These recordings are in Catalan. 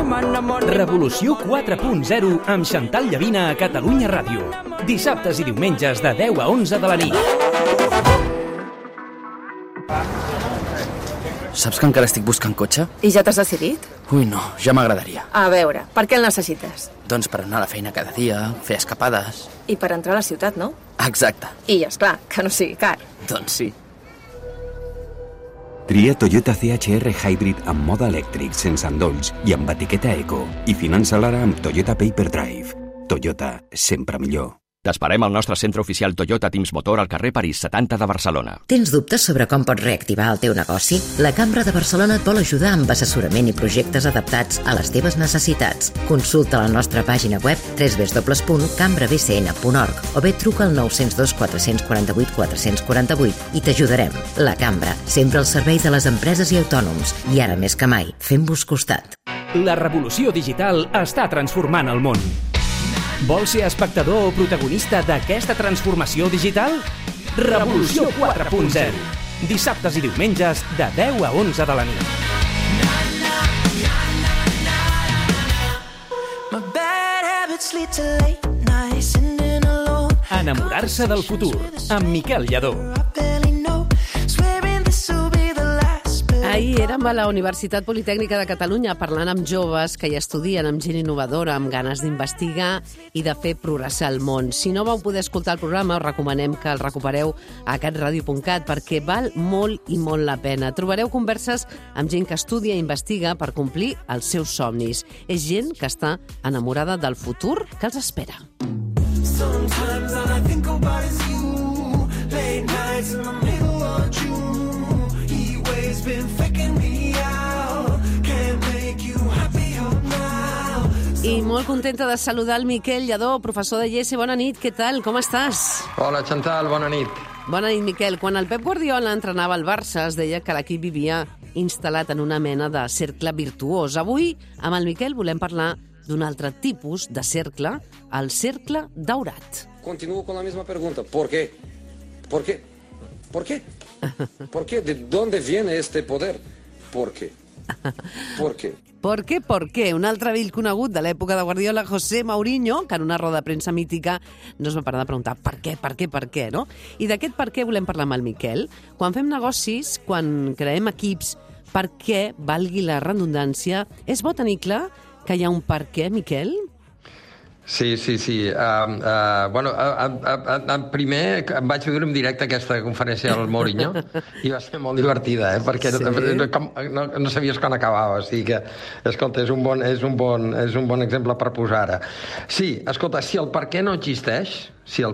Revolució 4.0 amb Xantal Llavina a Catalunya Ràdio. Dissabtes i diumenges de 10 a 11 de la nit. Saps que encara estic buscant cotxe? I ja t'has decidit? Ui, no, ja m'agradaria. A veure, per què el necessites? Doncs per anar a la feina cada dia, fer escapades... I per entrar a la ciutat, no? Exacte. I, esclar, que no sigui car. Doncs sí. Tria Toyota CHR Hybrid amb mode elèctric, sense endolls i amb etiqueta eco. I finança-la ara amb Toyota Paper Drive. Toyota, sempre millor. T'esperem al nostre centre oficial Toyota Teams Motor al carrer París 70 de Barcelona. Tens dubtes sobre com pots reactivar el teu negoci? La Cambra de Barcelona et vol ajudar amb assessorament i projectes adaptats a les teves necessitats. Consulta la nostra pàgina web www.cambrabcn.org o bé truca al 902 448 448 i t'ajudarem. La Cambra, sempre al servei de les empreses i autònoms. I ara més que mai, fem-vos costat. La revolució digital està transformant el món. Vols ser espectador o protagonista d'aquesta transformació digital? Revolució 4.0. Dissabtes i diumenges de 10 a 11 de la nit. Enamorar-se del futur, amb Miquel Lladó. Ahir érem a la Universitat Politècnica de Catalunya parlant amb joves que hi estudien, amb gent innovadora, amb ganes d'investigar i de fer progressar el món. Si no vau poder escoltar el programa, us recomanem que el recupereu a catradio.cat perquè val molt i molt la pena. Trobareu converses amb gent que estudia i investiga per complir els seus somnis. És gent que està enamorada del futur que els espera. Sometimes all I think about is you. Late nights in the middle of June. I molt contenta de saludar el Miquel Lladó, professor de IES. Bona nit, què tal? Com estàs? Hola, Xantal, bona nit. Bona nit, Miquel. Quan el Pep Guardiola entrenava el Barça, es deia que l'equip vivia instal·lat en una mena de cercle virtuós. Avui, amb el Miquel, volem parlar d'un altre tipus de cercle, el cercle daurat. Continuo con la misma pregunta. ¿Por qué? ¿Por qué? ¿Por qué? ¿Por qué? ¿De dónde viene este poder? ¿Por qué? ¿Por qué? ¿Por qué? ¿Por qué? Un altre vell conegut de l'època de Guardiola, José Mourinho, que en una roda de premsa mítica no es va parar de preguntar per què, no? I d'aquest per què volem parlar amb el Miquel. Quan fem negocis, quan creem equips, per què, valgui la redundància, és bo tenir clar que hi ha un per què, Miquel? Sí. Primer em vaig veure en directe aquesta conferència del Mourinho i va ser molt divertida, perquè no sabies quan acabava. O sigui que, escolta, és un bon exemple per posar ara. Sí, escolta, si el per què no existeix,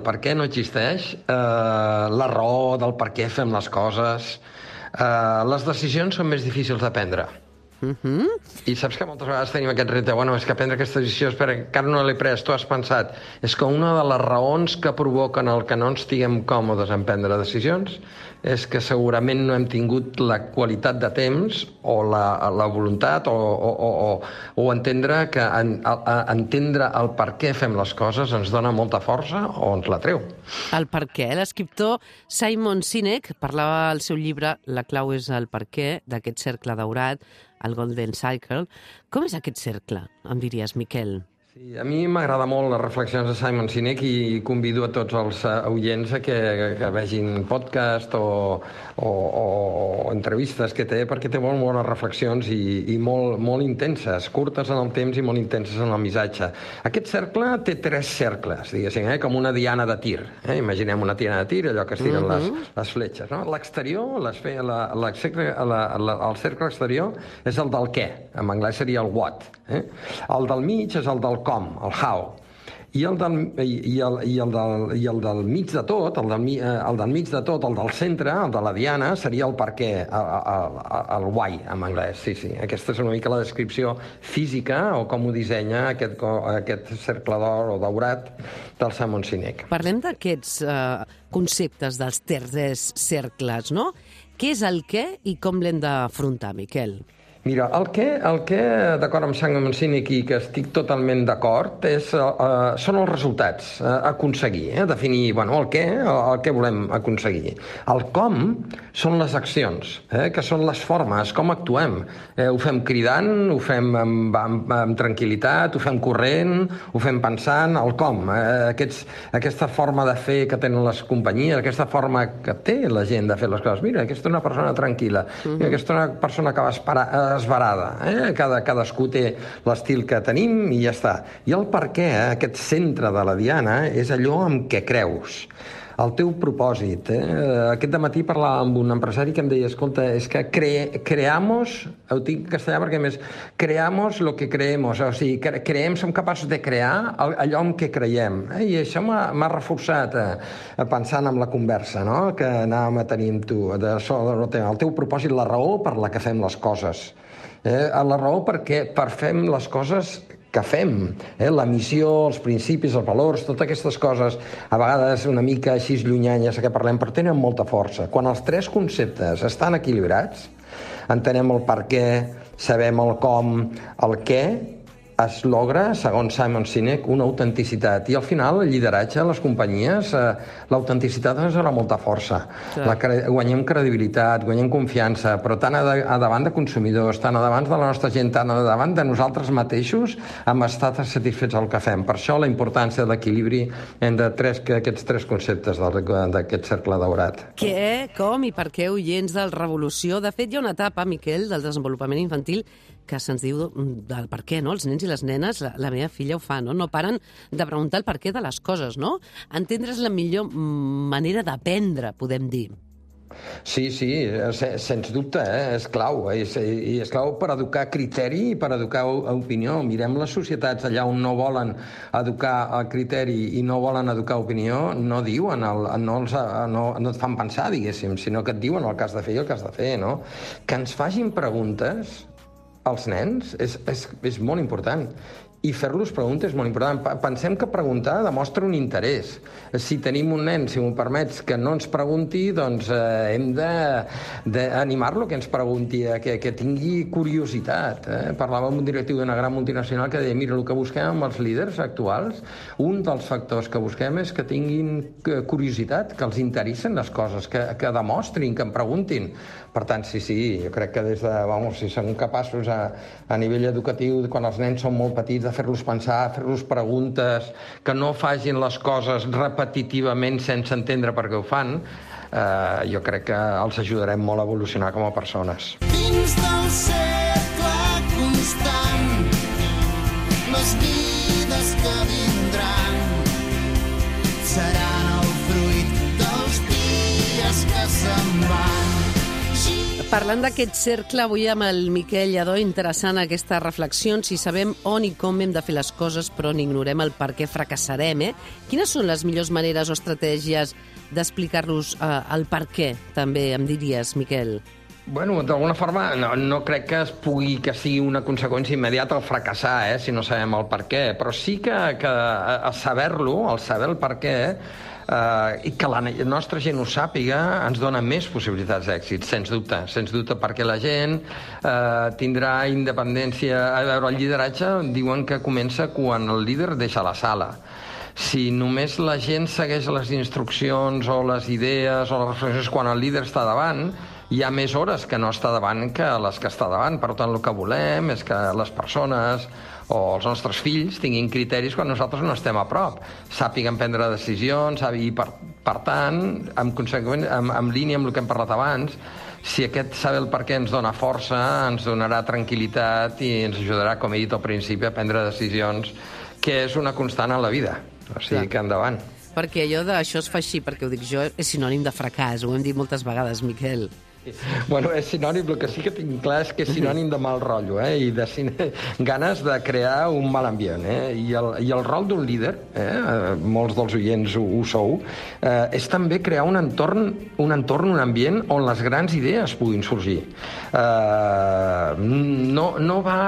la raó del per què fem les coses, les decisions són més difícils de prendre. I saps que moltes vegades tenim aquest repte, és que prendre aquesta decisió, espera, encara no l'he pres, tu has pensat. És que una de les raons que provoquen el que no ens estiguem còmodes en prendre decisions és que segurament no hem tingut la qualitat de temps o la voluntat o entendre que entendre el per què fem les coses ens dona molta força o ens la treu. El per què. L'escriptor Simon Sinek parlava al seu llibre La clau és el per què, d'aquest cercle daurat, el Golden Circle. Com és aquest cercle, em diries, Miquel? Sí, a mi m'agrada molt les reflexions de Simon Sinek i convido a tots els oients a que vegin podcast o entrevistes que té, perquè té molt bones reflexions i molt intenses, curtes en el temps i molt intenses en el missatge. Aquest cercle té 3 cercles, diguéssim, com una diana de tir. Imaginem una diana de tir, allò que es tiren les fletxes. L'exterior, el cercle exterior és el del què, en anglès seria el what. El del mig és el del com, el how. I el del mig de tot, el del centre, el de la diana, seria el per què, el why, en anglès. Sí. Aquesta és una mica la descripció física o com ho dissenya aquest cercle d'or o daurat del Simon Sinek. Parlem d'aquests conceptes dels 3 cercles, no? Què és el què i com l'hem d'afrontar, Miquel? Mira, el que d'acord amb Simon Sinek i que estic totalment d'acord, són els resultats a aconseguir, definir el què volem aconseguir. El com són les accions, que són les formes, com actuem. Ho fem cridant, ho fem amb tranquil·litat, ho fem corrent, ho fem pensant, el com. Aquesta forma de fer que tenen les companyies, aquesta forma que té la gent de fer les coses. Mira, aquesta és una persona tranquil·la, aquesta és una persona que va esverada. Cadascú té l'estil que tenim i ja està. I el per què, aquest centre de la diana, és allò amb què creus. El teu propòsit. Aquest dematí parlava amb un empresari que em deia, escolta, és que creamos, ho tinc en castellà perquè més, creamos lo que creemos, o sigui, som capaços de crear allò en què creiem. I això m'ha reforçat pensant en la conversa, no?, que anàvem a tenir amb tu. El teu propòsit, la raó per la que fem les coses. La raó per fem les coses que fem, la missió, els principis, els valors, totes aquestes coses, a vegades una mica així llunyanyes que parlem, però tenen molta força. Quan els tres conceptes estan equilibrats, entenem el per què, sabem el com, el què, es logra, segons Simon Sinek, una autenticitat. I al final, el lideratge a les companyies, l'autenticitat ens dona molta força. Guanyem credibilitat, guanyem confiança, però tant a davant de consumidors, tant a davant de la nostra gent, tant a davant de nosaltres mateixos, hem estat satisfets del que fem. Per això la importància de l'equilibri entre aquests tres conceptes d'aquest cercle daurat. Què, com i per què, oients del Revolució? De fet, hi ha una etapa, Miquel, del desenvolupament infantil que se'ns diu del per què, no? Els nens i les nenes, la meva filla ho fa, no? No paren de preguntar el per què de les coses, no? Entendre és la millor manera d'aprendre, podem dir. Sí, sens dubte, és clau. I és clau per educar criteri i per educar opinió. Mirem les societats allà on no volen educar el criteri i no volen educar opinió, no diuen, no et fan pensar, diguéssim, sinó que et diuen el que has de fer i el que has de fer, no? Que ens facin preguntes als nens és molt important. I fer-los preguntes és molt important. Pensem que preguntar demostra un interès. Si tenim un nen, si m'ho permets, que no ens pregunti, doncs hem d'animar-lo que ens pregunti, que tingui curiositat. Parlava amb un directiu d'una gran multinacional que deia, mira, el que busquem amb els líders actuals, un dels factors que busquem és que tinguin curiositat, que els interessen les coses, que demostrin, que em preguntin. Per tant, sí, jo crec que si som capaços a nivell educatiu, quan els nens són molt petits, de fer-los pensar, fer-los preguntes, que no facin les coses repetitivament sense entendre per què ho fan, jo crec que els ajudarem molt a evolucionar com a persones. Dins del cercle constant, les vides que vindran seran el fruit dels dies que se'n van. Parlant d'aquest cercle, avui amb el Miquel Lladó, interessant aquesta reflexió, si sabem on i com hem de fer les coses, però n'ignorem el per què fracassarem, Quines són les millors maneres o estratègies d'explicar-los el per què, també em diries, Miquel? Bueno, d'alguna forma, no crec que sigui una conseqüència immediata el fracassar, si no sabem el per què, però sí que a saber-lo, al saber el per què, i que la nostra gent ho sàpiga ens dona més possibilitats d'èxit, sens dubte, perquè la gent tindrà independència. A veure, el lideratge diuen que comença quan el líder deixa la sala. Si només la gent segueix les instruccions o les idees o les reflexions quan el líder està davant, hi ha més hores que no està davant que les que està davant. Per tant, el que volem és que les persones o els nostres fills tinguin criteris quan nosaltres no estem a prop, sàpiguen prendre decisions, i per tant, en línia amb el que hem parlat abans, si aquest saber el per què ens dona força, ens donarà tranquil·litat i ens ajudarà, com he dit al principi, a prendre decisions, que és una constant en la vida. O sigui que endavant. Perquè allò d'això es fa així, perquè ho dic jo, és sinònim de fracàs, ho hem dit moltes vegades, Miquel. Bueno, és sinònim, el que sí que tinc clar és que és sinònim de mal rotllo, i de ganes de crear un mal ambient, I el rol d'un líder, molts dels oients ho sou, és també crear un entorn, un ambient on les grans idees puguin sorgir.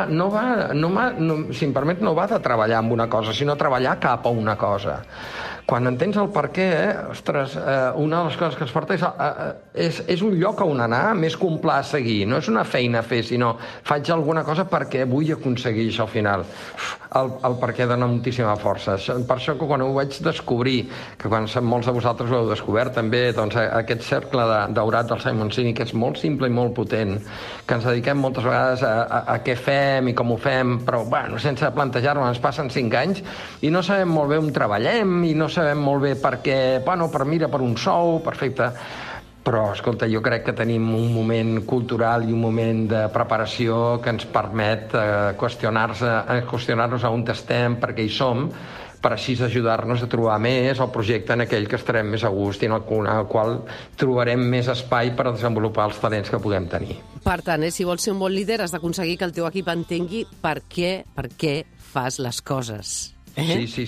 Si em permet, no va de treballar amb una cosa, sinó treballar cap a una cosa. quan entens el per què, ostres, una de les coses que es porta és un lloc on anar més que un pla a seguir. No és una feina a fer, sinó faig alguna cosa perquè vull aconseguir això al final. El per què dona moltíssima força. Per això que quan ho vaig descobrir, que quan molts de vosaltres ho heu descobert també, doncs aquest cercle daurat del Simon Sinek, que és molt simple i molt potent, que ens dediquem moltes vegades a què fem i com ho fem, però bueno, sense plantejar-ho, ens passen 5 anys i no sabem molt bé on treballem i no sabem molt bé per què, bueno, per un sou, perfecte. Però, escolta, jo crec que tenim un moment cultural i un moment de preparació que ens permet qüestionar-nos on estem, per què hi som, per així ajudar-nos a trobar més el projecte en aquell que estarem més a gust i en el qual trobarem més espai per desenvolupar els talents que puguem tenir. Per tant, si vols ser un bon líder, has d'aconseguir que el teu equip entengui per què fas les coses. Sí.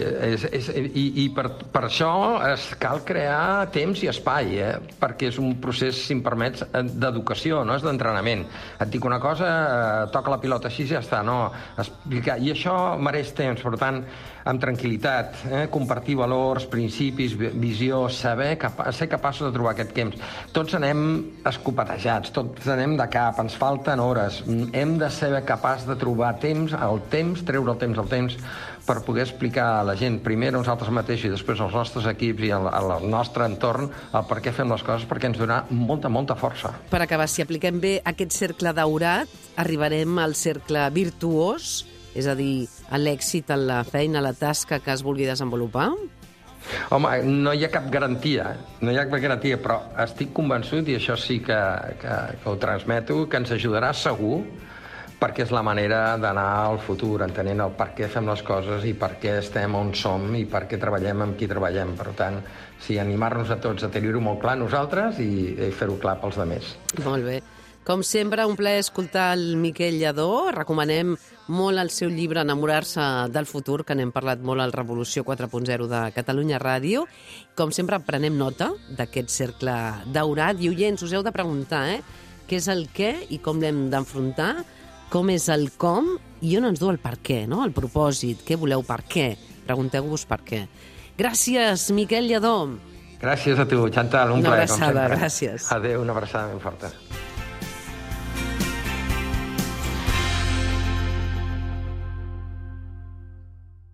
I per això cal crear temps i espai, perquè és un procés, si em permets, d'educació, no és d'entrenament. Et dic una cosa, toca la pilota així i ja està, no? Explicar. I això mereix temps, per tant, amb tranquil·litat, compartir valors, principis, visió, ser capaços de trobar aquest temps. Tots anem escopetejats, tots anem de cap, ens falten hores. Hem de ser capaç de trobar temps, treure el temps al temps, per poder explicar a la gent, primer a nosaltres mateixos i després als nostres equips i al nostre entorn, el per què fem les coses, perquè ens donarà molta força. Per acabar, si apliquem bé aquest cercle daurat, arribarem al cercle virtuós, és a dir, a l'èxit en la feina, a la tasca que es vulgui desenvolupar? Home, no hi ha cap garantia, però estic convençut, i això sí que ho transmeto, que ens ajudarà segur, perquè és la manera d'anar al futur, entenent el per què fem les coses i per què estem on som i per què treballem amb qui treballem. Per tant, sí, animar-nos a tots a tenir-ho molt clar nosaltres i fer-ho clar pels altres. Molt bé. Com sempre, un plaer escoltar el Miquel Lladó. Recomanem molt el seu llibre Enamorar-se del futur, que n'hem parlat molt al Revolució 4.0 de Catalunya Ràdio. Com sempre, prenem nota d'aquest cercle daurat. I oients, us heu de preguntar, què és el què i com l'hem d'enfrontar, com és el com i on ens du el per què, no? El propòsit, què voleu, per què? Pregunteu-vos per què. Gràcies, Miquel Lladó. Gràcies a tu, Chantal, un plaer, com sempre. Una abraçada, gràcies. Adéu, una abraçada ben forta.